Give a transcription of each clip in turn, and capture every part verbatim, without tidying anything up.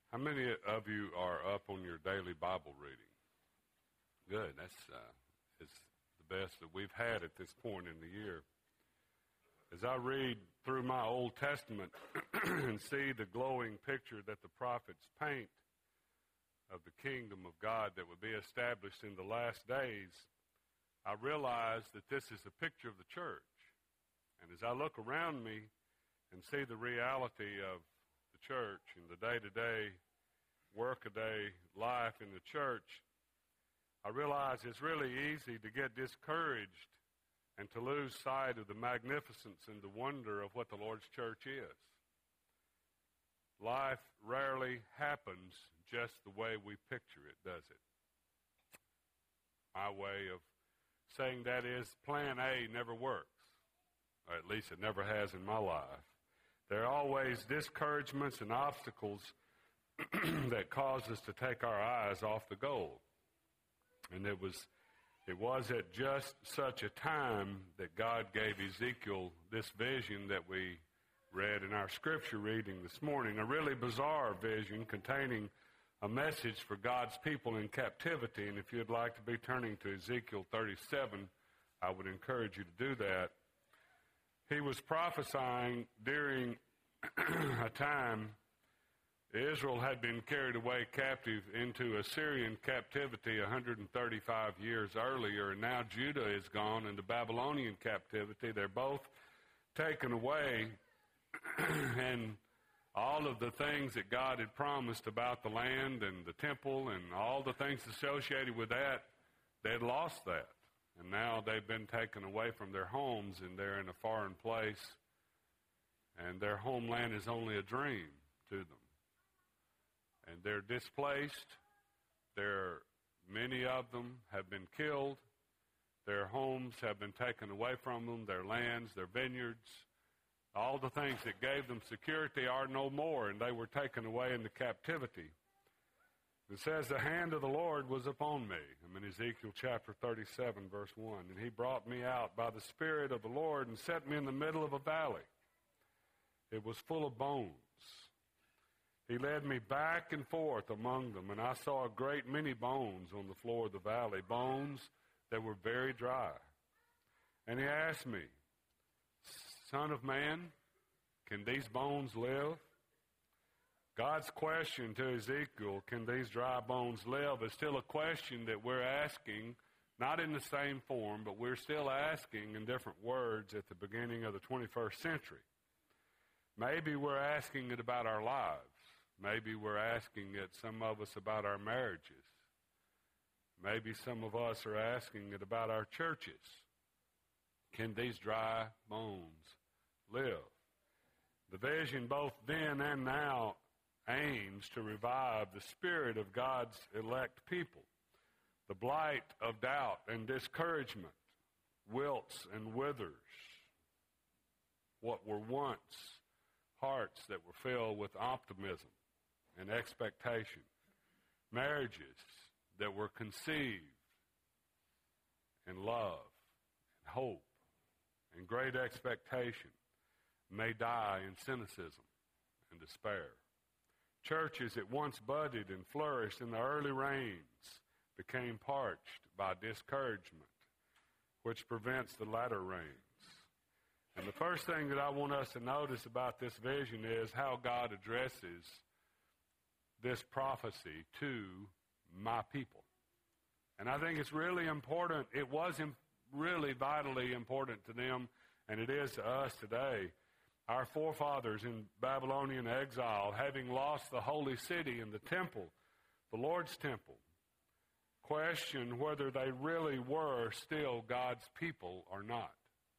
How many of you are up on your daily Bible reading? Good. That's uh, it's the best that we've had at this point in the year. As I read through my Old Testament and see the glowing picture that the prophets paint of the kingdom of God that would be established in the last days, I realize that this is a picture of the church. And as I look around me and see the reality of the church and the day-to-day, work-a-day life in the church, I realize it's really easy to get discouraged and to lose sight of the magnificence and the wonder of what the Lord's church is. Life rarely happens just the way we picture it, does it? My way of saying that is plan A never works, or at least it never has in my life. There are always discouragements and obstacles that cause us to take our eyes off the goal. And it was it was at just such a time that God gave Ezekiel this vision that we read in our scripture reading this morning, a really bizarre vision containing a message for God's people in captivity. And if you'd like to be turning to Ezekiel thirty-seven, I would encourage you to do that. He was prophesying during a time Israel had been carried away captive into Assyrian captivity one hundred thirty-five years earlier, and now Judah is gone into Babylonian captivity. They're both taken away, and all of the things that God had promised about the land and the temple and all the things associated with that, they had lost that. And now they've been taken away from their homes, and they're in a foreign place, and their homeland is only a dream to them. And they're displaced. There, many of them have been killed. Their homes have been taken away from them, their lands, their vineyards. All the things that gave them security are no more, and they were taken away into captivity. It says, the hand of the Lord was upon me. I'm in Ezekiel chapter thirty-seven, verse one. And he brought me out by the Spirit of the Lord and set me in the middle of a valley. It was full of bones. He led me back and forth among them, and I saw a great many bones on the floor of the valley, bones that were very dry. And he asked me, Son of man, can these bones live? God's question to Ezekiel, can these dry bones live, is still a question that we're asking, not in the same form, but we're still asking in different words at the beginning of the twenty-first century. Maybe we're asking it about our lives. Maybe we're asking it, some of us, about our marriages. Maybe some of us are asking it about our churches. Can these dry bones live? The vision both then and now aims to revive the spirit of God's elect people. The blight of doubt and discouragement wilts and withers what were once hearts that were filled with optimism and expectation. Marriages that were conceived in love and hope and great expectation may die in cynicism and despair. Churches that once budded and flourished in the early rains became parched by discouragement, which prevents the latter rains. And the first thing that I want us to notice about this vision is how God addresses this prophecy to my people. And I think it's really important. It was really vitally important to them, and it is to us today. Our forefathers in Babylonian exile, having lost the holy city and the temple, the Lord's temple, questioned whether they really were still God's people or not.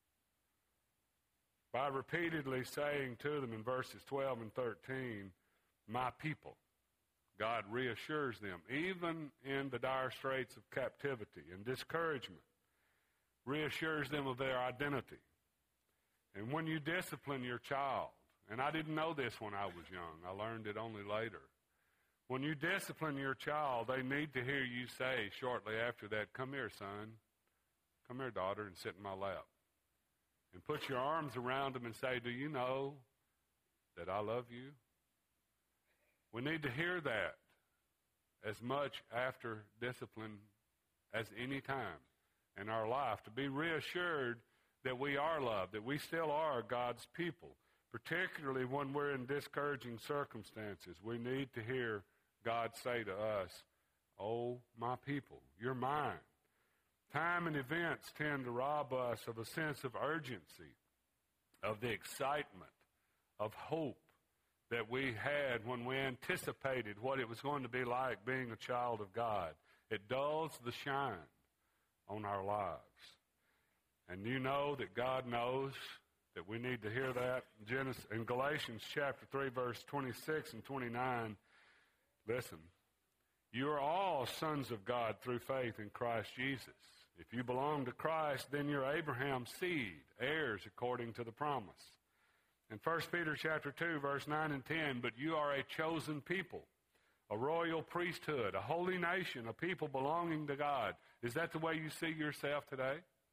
By repeatedly saying to them in verses twelve and thirteen, my people, God reassures them, even in the dire straits of captivity and discouragement, reassures them of their identity. And when you discipline your child, and I didn't know this when I was young, I learned it only later. When you discipline your child, they need to hear you say shortly after that, come here, son, come here, daughter, and sit in my lap. And put your arms around them and say, do you know that I love you? We need to hear that as much after discipline as any time in our life, to be reassured that we are loved, that we still are God's people, particularly when we're in discouraging circumstances. We need to hear God say to us, "Oh, my people, you're mine." Time and events tend to rob us of a sense of urgency, of the excitement, of hope that we had when we anticipated what it was going to be like being a child of God. It dulls the shine on our lives. And you know that God knows that we need to hear that. In Genesis, in Galatians chapter three, verse twenty-six and twenty-nine, listen, you are all sons of God through faith in Christ Jesus. If you belong to Christ, then you're Abraham's seed, heirs according to the promise. In First Peter chapter two, verse nine and ten, but you are a chosen people, a royal priesthood, a holy nation, a people belonging to God. Is that the way you see yourself today?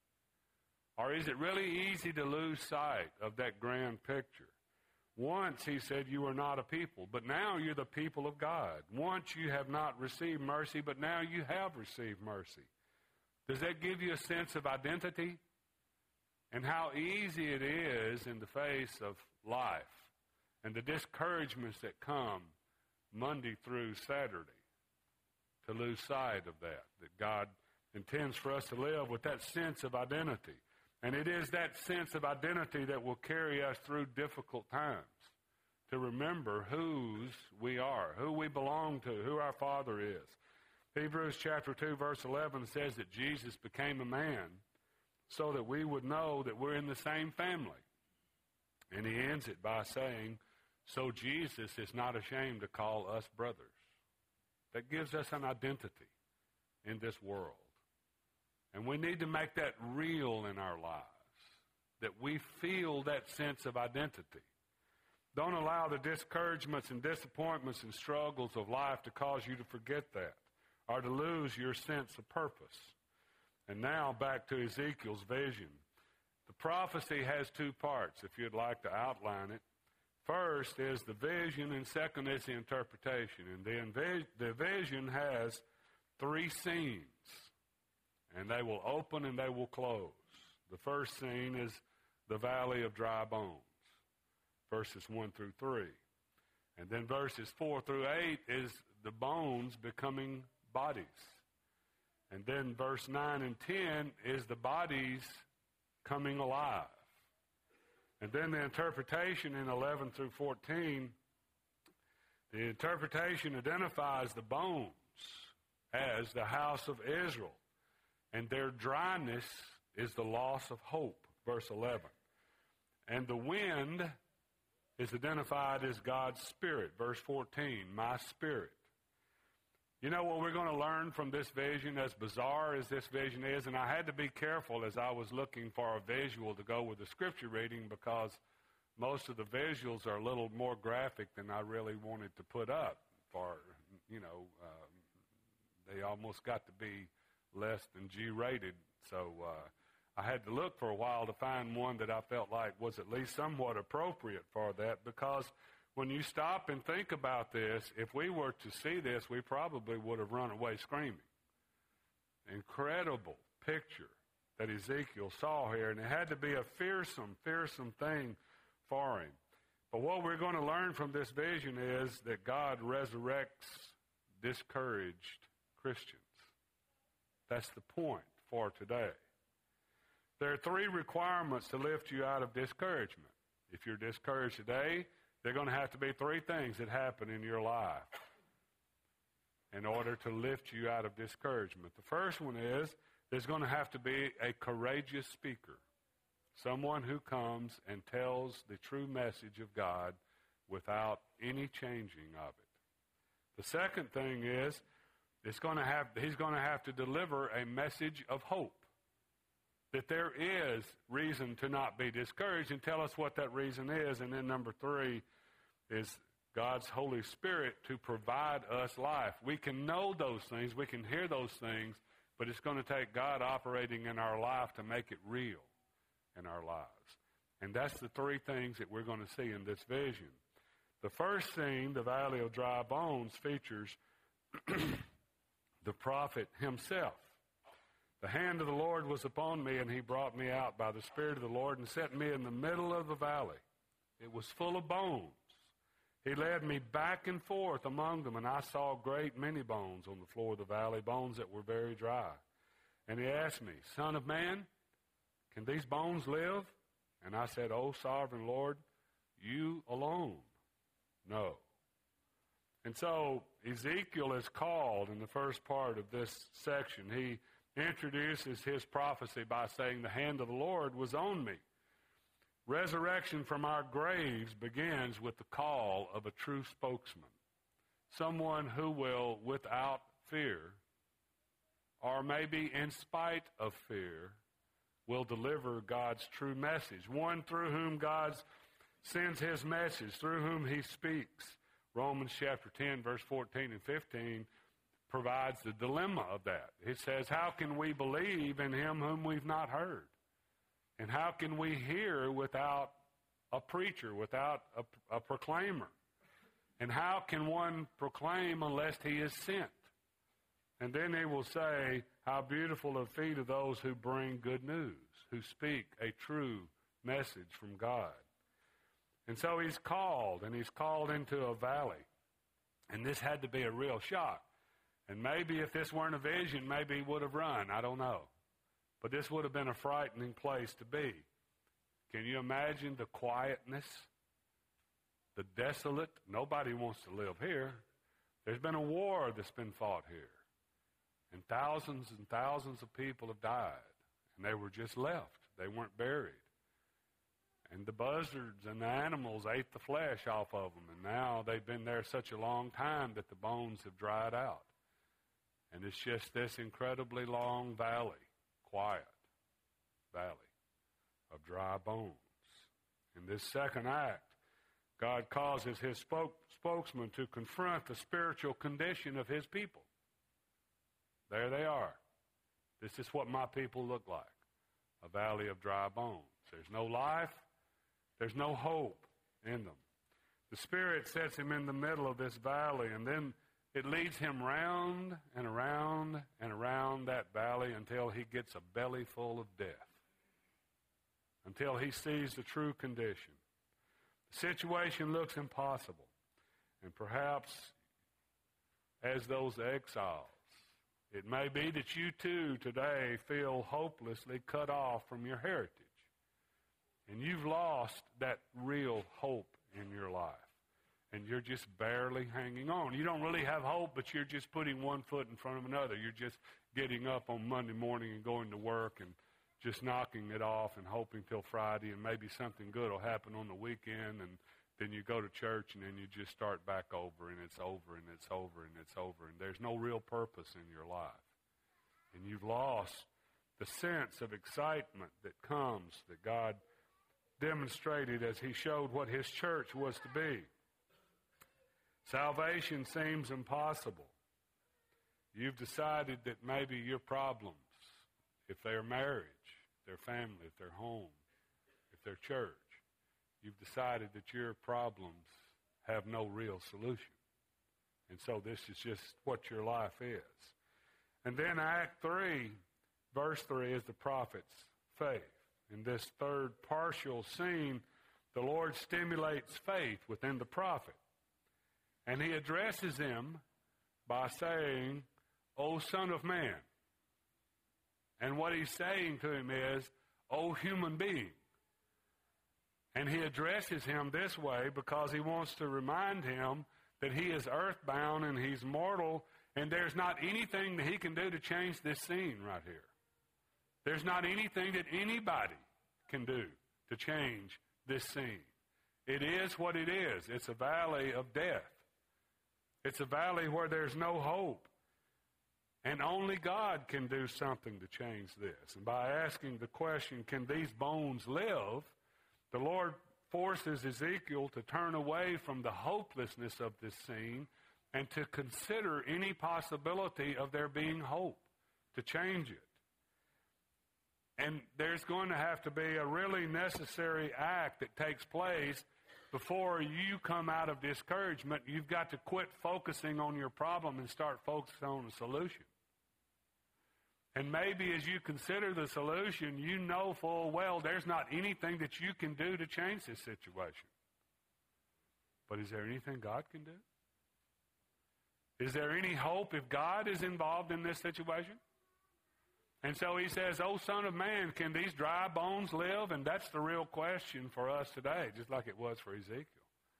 Or is it really easy to lose sight of that grand picture? Once, he said, you were not a people, but now you're the people of God. Once you have not received mercy, but now you have received mercy. Does that give you a sense of identity? And how easy it is in the face of life and the discouragements that come Monday through Saturday to lose sight of that, that God intends for us to live with that sense of identity. And it is that sense of identity that will carry us through difficult times, to remember whose we are, who we belong to, who our Father is. Hebrews chapter two, verse eleven says that Jesus became a man so that we would know that we're in the same family. And he ends it by saying, so Jesus is not ashamed to call us brothers. That gives us an identity in this world. And we need to make that real in our lives, that we feel that sense of identity. Don't allow the discouragements and disappointments and struggles of life to cause you to forget that or to lose your sense of purpose. And now back to Ezekiel's vision. The prophecy has two parts, if you'd like to outline it. First is the vision, and second is the interpretation. And the, invi- the vision has three scenes, and they will open and they will close. The first scene is the valley of dry bones, verses one through three. And then verses four through eight is the bones becoming bodies. And then verse nine and ten is the bodies coming alive. And then the interpretation in eleven through fourteen, the interpretation identifies the bones as the house of Israel. And their dryness is the loss of hope, verse eleven. And the wind is identified as God's Spirit, verse fourteen, my Spirit. You know what we're going to learn from this vision, as bizarre as this vision is, and I had to be careful as I was looking for a visual to go with the scripture reading, because most of the visuals are a little more graphic than I really wanted to put up. For, you know, uh, they almost got to be less than G-rated, so uh, I had to look for a while to find one that I felt like was at least somewhat appropriate for that, because when you stop and think about this, if we were to see this, we probably would have run away screaming. Incredible picture that Ezekiel saw here, and it had to be a fearsome, fearsome thing for him. But what we're going to learn from this vision is that God resurrects discouraged Christians. That's the point for today. There are three requirements to lift you out of discouragement. If you're discouraged today, there are going to have to be three things that happen in your life in order to lift you out of discouragement. The first one is there's going to have to be a courageous speaker, someone who comes and tells the true message of God without any changing of it. The second thing is it's going to have, he's going to have to deliver a message of hope, that there is reason to not be discouraged, and tell us what that reason is. And then number three is God's Holy Spirit to provide us life. We can know those things, we can hear those things, but it's going to take God operating in our life to make it real in our lives. And that's the three things that we're going to see in this vision. The first scene, the Valley of Dry Bones, features the prophet himself. The hand of the Lord was upon me, and he brought me out by the Spirit of the Lord and set me in the middle of the valley. It was full of bones. He led me back and forth among them, and I saw great many bones on the floor of the valley, bones that were very dry. And he asked me, Son of man, can these bones live? And I said, O sovereign Lord, you alone know. And so Ezekiel is called in the first part of this section. He introduces his prophecy by saying, the hand of the Lord was on me. Resurrection from our graves begins with the call of a true spokesman, someone who will, without fear, or maybe in spite of fear, will deliver God's true message, one through whom God sends his message, through whom he speaks. Romans chapter ten, verse fourteen and fifteen provides the dilemma of that. It says, how can we believe in him whom we've not heard? And how can we hear without a preacher, without a, a proclaimer? And how can one proclaim unless he is sent? And then he will say, how beautiful are the feet of those who bring good news, who speak a true message from God. And so he's called, and he's called into a valley. And this had to be a real shock. And maybe if this weren't a vision, maybe he would have run. I don't know. But this would have been a frightening place to be. Can you imagine the quietness, the desolate? Nobody wants to live here. There's been a war that's been fought here. And thousands and thousands of people have died. And they were just left. They weren't buried. And the buzzards and the animals ate the flesh off of them. And now they've been there such a long time that the bones have dried out. And it's just this incredibly long valley, quiet valley of dry bones. In this second act, God causes his spoke, spokesman to confront the spiritual condition of his people. There they are. This is what my people look like, a valley of dry bones. There's no life. There's no hope in them. The Spirit sets him in the middle of this valley, and then it leads him round and around and around that valley until he gets a belly full of death, until he sees the true condition. The situation looks impossible, and perhaps as those exiles, it may be that you too today feel hopelessly cut off from your heritage, and you've lost that real hope in your life. And you're just barely hanging on. You don't really have hope, but you're just putting one foot in front of another. You're just getting up on Monday morning and going to work and just knocking it off and hoping till Friday, and maybe something good will happen on the weekend, and then you go to church, and then you just start back over, and it's over, and it's over, and it's over, and there's no real purpose in your life. And you've lost the sense of excitement that comes, that God demonstrated as he showed what his church was to be. Salvation seems impossible. You've decided that maybe your problems, if they're marriage, their family, if they're home, if they're church, you've decided that your problems have no real solution. And so this is just what your life is. And then Act three, verse three, is the prophet's faith. In this third partial scene, the Lord stimulates faith within the prophet. And he addresses him by saying, O Son of Man. And what he's saying to him is, O human being. And he addresses him this way because he wants to remind him that he is earthbound and he's mortal, and there's not anything that he can do to change this scene right here. There's not anything that anybody can do to change this scene. It is what it is. It's a valley of death. It's a valley where there's no hope. And only God can do something to change this. And by asking the question, can these bones live? The Lord forces Ezekiel to turn away from the hopelessness of this scene and to consider any possibility of there being hope, to change it. And there's going to have to be a really necessary act that takes place before you come out of discouragement, you've got to quit focusing on your problem and start focusing on the solution. And maybe as you consider the solution, you know full well there's not anything that you can do to change this situation. But is there anything God can do? Is there any hope if God is involved in this situation? And so he says, "O Son of Man, can these dry bones live?" And that's the real question for us today, just like it was for Ezekiel.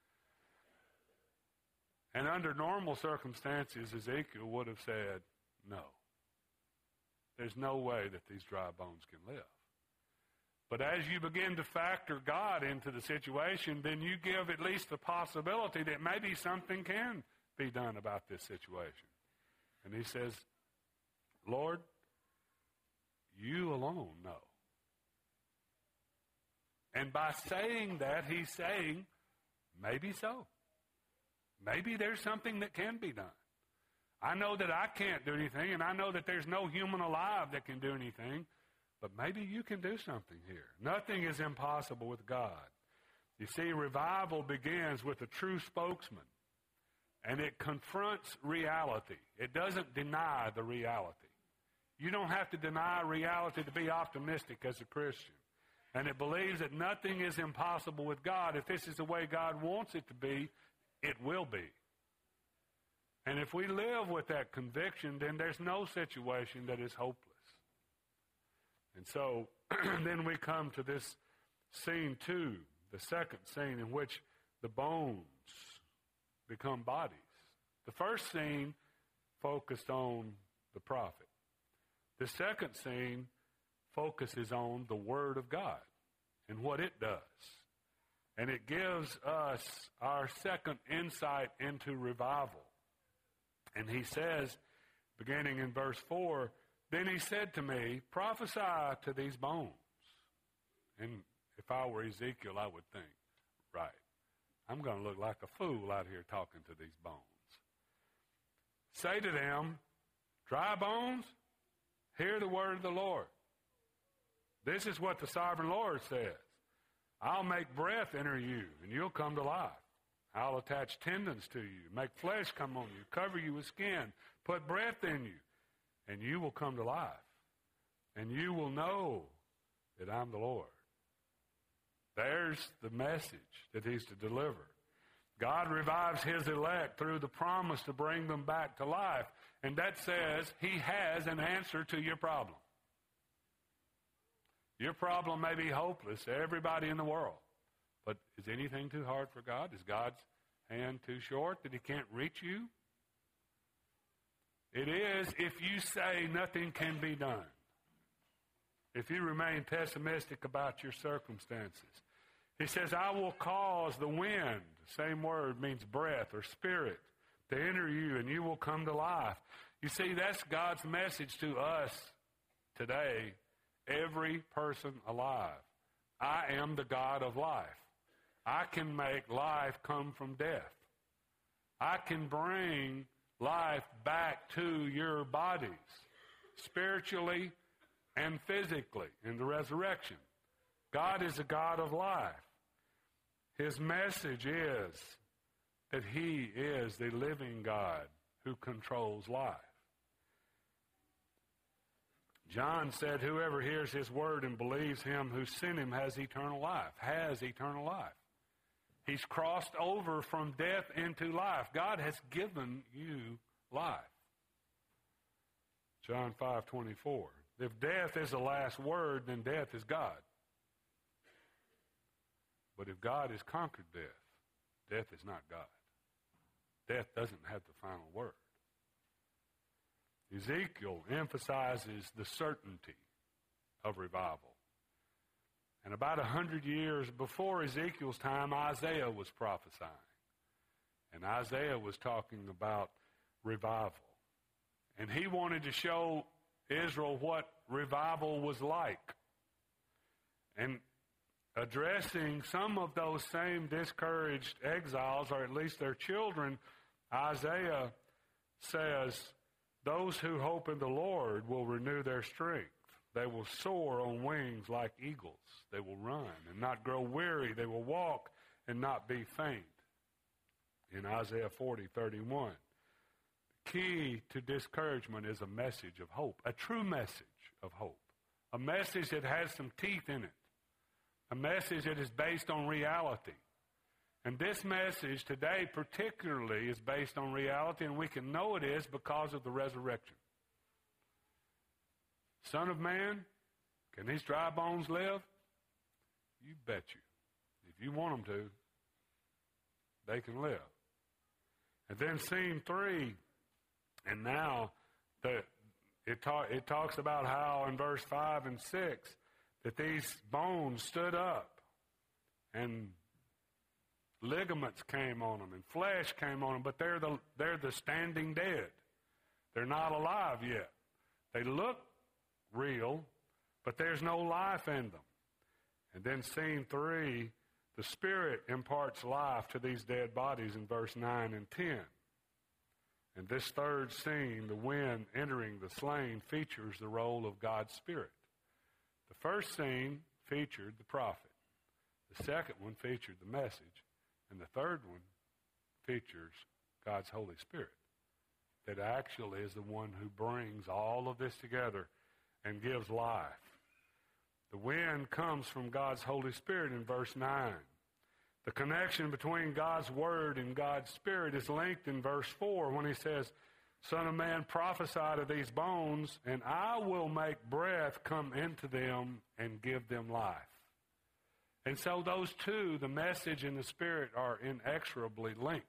And under normal circumstances, Ezekiel would have said, no. There's no way that these dry bones can live. But as you begin to factor God into the situation, then you give at least the possibility that maybe something can be done about this situation. And he says, Lord, you alone know. And by saying that, he's saying, maybe so. Maybe there's something that can be done. I know that I can't do anything, and I know that there's no human alive that can do anything, but maybe you can do something here. Nothing is impossible with God. You see, revival begins with a true spokesman, and it confronts reality. It doesn't deny the reality. You don't have to deny reality to be optimistic as a Christian. And it believes that nothing is impossible with God. If this is the way God wants it to be, it will be. And if we live with that conviction, then there's no situation that is hopeless. And so then we come to this scene two, the second scene in which the bones become bodies. The first scene focused on the prophet. The second scene focuses on the Word of God and what it does. And it gives us our second insight into revival. And he says, beginning in verse four, then he said to me, prophesy to these bones. And if I were Ezekiel, I would think, right, I'm going to look like a fool out here talking to these bones. Say to them, dry bones, hear the word of the Lord. This is what the sovereign Lord says. I'll make breath enter you, and you'll come to life. I'll attach tendons to you, make flesh come on you, cover you with skin, put breath in you, and you will come to life. And you will know that I'm the Lord. There's the message that he's to deliver. God revives his elect through the promise to bring them back to life. And that says he has an answer to your problem. Your problem may be hopeless to everybody in the world. But is anything too hard for God? Is God's hand too short that he can't reach you? It is if you say nothing can be done. If you remain pessimistic about your circumstances. He says, I will cause the wind, same word means breath or spirit, to enter you and you will come to life. You see, that's God's message to us today, every person alive. I am the God of life. I can make life come from death. I can bring life back to your bodies, spiritually and physically, in the resurrection. God is a God of life. His message is that he is the living God who controls life. John said, whoever hears his word and believes him who sent him has eternal life, has eternal life. He's crossed over from death into life. God has given you life. John five twenty-four. If death is the last word, then death is God. But if God has conquered death, death is not God. Death doesn't have the final word. Ezekiel emphasizes the certainty of revival. And about a hundred years before Ezekiel's time, Isaiah was prophesying. And Isaiah was talking about revival. And he wanted to show Israel what revival was like. And addressing some of those same discouraged exiles, or at least their children, Isaiah says, those who hope in the Lord will renew their strength. They will soar on wings like eagles. They will run and not grow weary. They will walk and not be faint. In Isaiah forty thirty-one. The key to discouragement is a message of hope, a true message of hope, a message that has some teeth in it, a message that is based on reality. And this message today particularly is based on reality, and we can know it is because of the resurrection. Son of man, can these dry bones live? You bet you. If you want them to, they can live. And then scene three, and now the, it, talk, it talks about how in verse five and six that these bones stood up and ligaments came on them and flesh came on them, but they're the, they're the standing dead. They're not alive yet. They look real, but there's no life in them. And then scene three, the Spirit imparts life to these dead bodies in verse nine and ten. And this third scene, the wind entering the slain, features the role of God's Spirit. The first scene featured the prophet. The second one featured the message. And the third one features God's Holy Spirit, that actually is the one who brings all of this together and gives life. The wind comes from God's Holy Spirit in verse nine. The connection between God's Word and God's Spirit is linked in verse four when he says, Son of man, prophesy to these bones, and I will make breath come into them and give them life. And so those two, the message and the Spirit, are inexorably linked.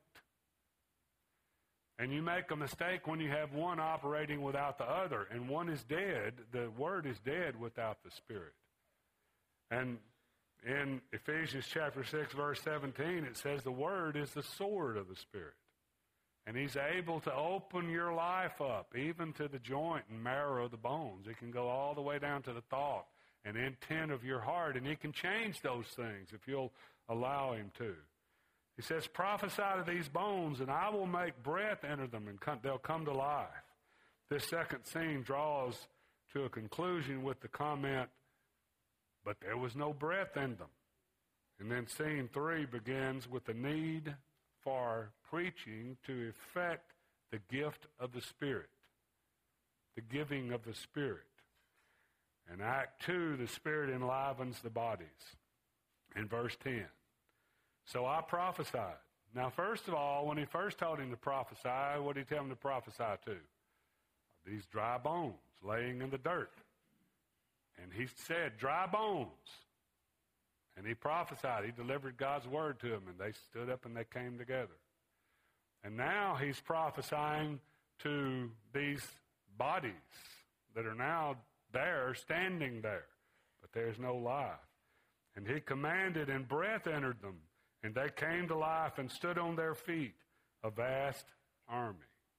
And you make a mistake when you have one operating without the other, and one is dead. The Word is dead without the Spirit. And in Ephesians chapter six, verse seventeen, it says the Word is the sword of the Spirit. And He's able to open your life up, even to the joint and marrow of the bones. It can go all the way down to the thought and intent of your heart, and He can change those things if you'll allow Him to. He says, prophesy to these bones, and I will make breath enter them, and come, they'll come to life. This second scene draws to a conclusion with the comment, but there was no breath in them. And then scene three begins with the need for preaching to effect the gift of the Spirit, the giving of the Spirit. In Act two, the Spirit enlivens the bodies. In verse ten, so I prophesied. Now, first of all, when he first told him to prophesy, what did he tell him to prophesy to? These dry bones laying in the dirt. And he said, dry bones. And he prophesied. He delivered God's word to them, and they stood up and they came together. And now he's prophesying to these bodies that are now there, standing there, but there's no life. And he commanded, and breath entered them, and they came to life and stood on their feet, a vast army.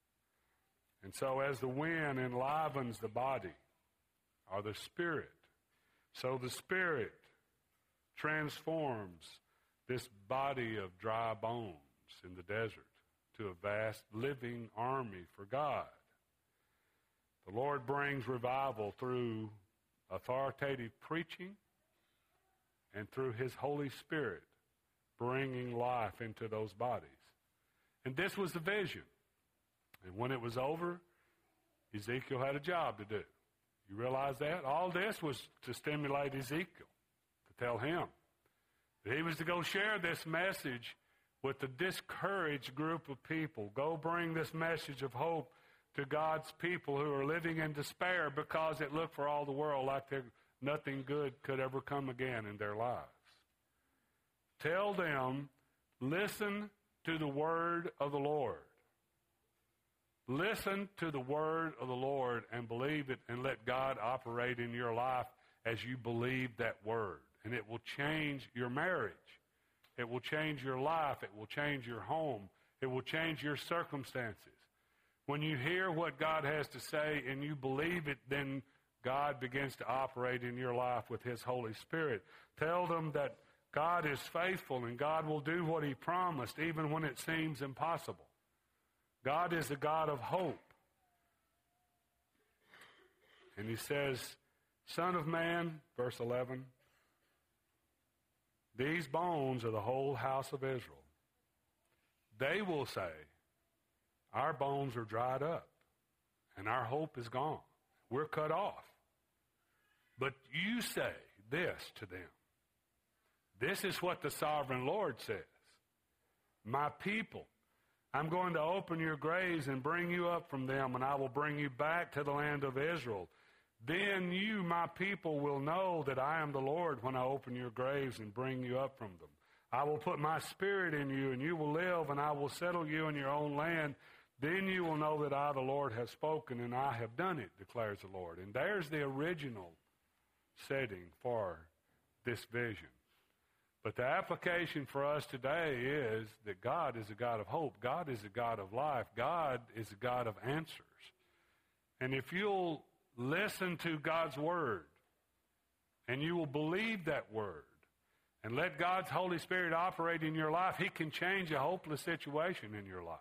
And so as the wind enlivens the body, or the Spirit, so the Spirit transforms this body of dry bones in the desert to a vast living army for God. The Lord brings revival through authoritative preaching and through His Holy Spirit bringing life into those bodies. And this was the vision. And when it was over, Ezekiel had a job to do. You realize that? All this was to stimulate Ezekiel, to tell him that he was to go share this message with the discouraged group of people. Go bring this message of hope to God's people who are living in despair because it looked for all the world like nothing good could ever come again in their lives. Tell them, listen to the word of the Lord. Listen to the word of the Lord and believe it, and let God operate in your life as you believe that word. And it will change your marriage. It will change your life. It will change your home. It will change your circumstances. When you hear what God has to say and you believe it, then God begins to operate in your life with His Holy Spirit. Tell them that God is faithful and God will do what He promised even when it seems impossible. God is a God of hope. And He says, Son of man, verse eleven, These bones are the whole house of Israel. They will say, our bones are dried up, and our hope is gone. We're cut off. But you say this to them. This is what the sovereign Lord says. My people, I'm going to open your graves and bring you up from them, and I will bring you back to the land of Israel. Then you, my people, will know that I am the Lord when I open your graves and bring you up from them. I will put my spirit in you, and you will live, and I will settle you in your own land. Then you will know that I, the Lord, have spoken, and I have done it, declares the Lord. And there's the original setting for this vision. But the application for us today is that God is a God of hope. God is a God of life. God is a God of answers. And if you'll listen to God's word, and you will believe that word, and let God's Holy Spirit operate in your life, He can change a hopeless situation in your life.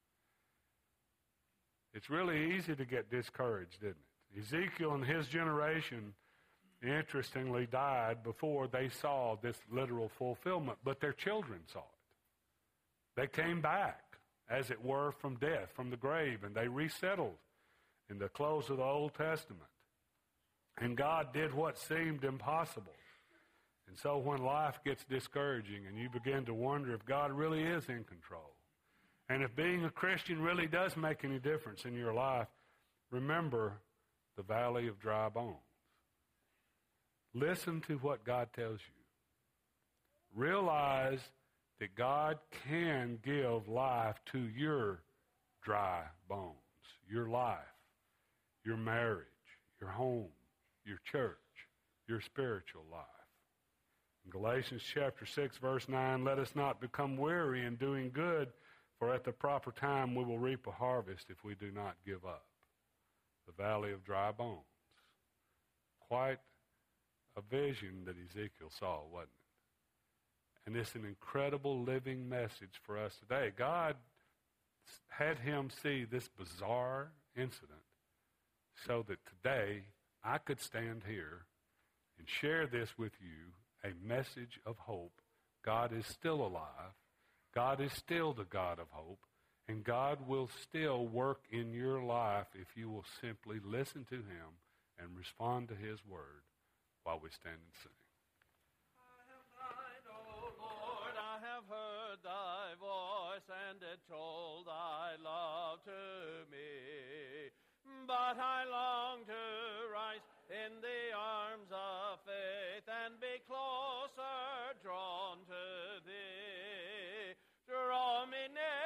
It's really easy to get discouraged, isn't it? Ezekiel and his generation, interestingly, died before they saw this literal fulfillment, but their children saw it. They came back, as it were, from death, from the grave, and they resettled in the close of the Old Testament. And God did what seemed impossible. And so when life gets discouraging and you begin to wonder if God really is in control, and if being a Christian really does make any difference in your life, remember the valley of dry bones. Listen to what God tells you. Realize that God can give life to your dry bones, your life, your marriage, your home, your church, your spiritual life. In Galatians chapter six, verse nine, let us not become weary in doing good, for at the proper time we will reap a harvest if we do not give up. The valley of dry bones. Quite a vision that Ezekiel saw, wasn't it? And it's an incredible living message for us today. God had him see this bizarre incident so that today I could stand here and share this with you, a message of hope. God is still alive. God is still the God of hope. And God will still work in your life if you will simply listen to him and respond to his word while we stand and sing. I have thine, O Lord, I have heard thy voice, and it told thy love to me. But I long to rise in the arms of faith and be closer drawn to thee. Draw me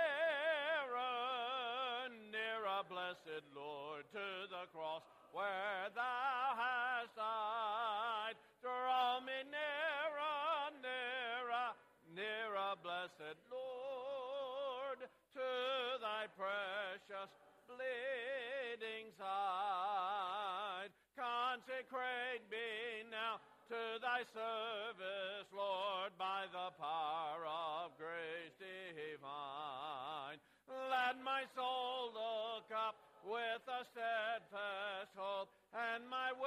nearer, nearer, blessed Lord, to the cross where thou hast died. Draw me nearer, nearer, nearer, blessed Lord, to thy precious bleeding side. Consecrate me now to thy service, Lord, by the power of grace divine. Let my soul look up with a steadfast hope, and my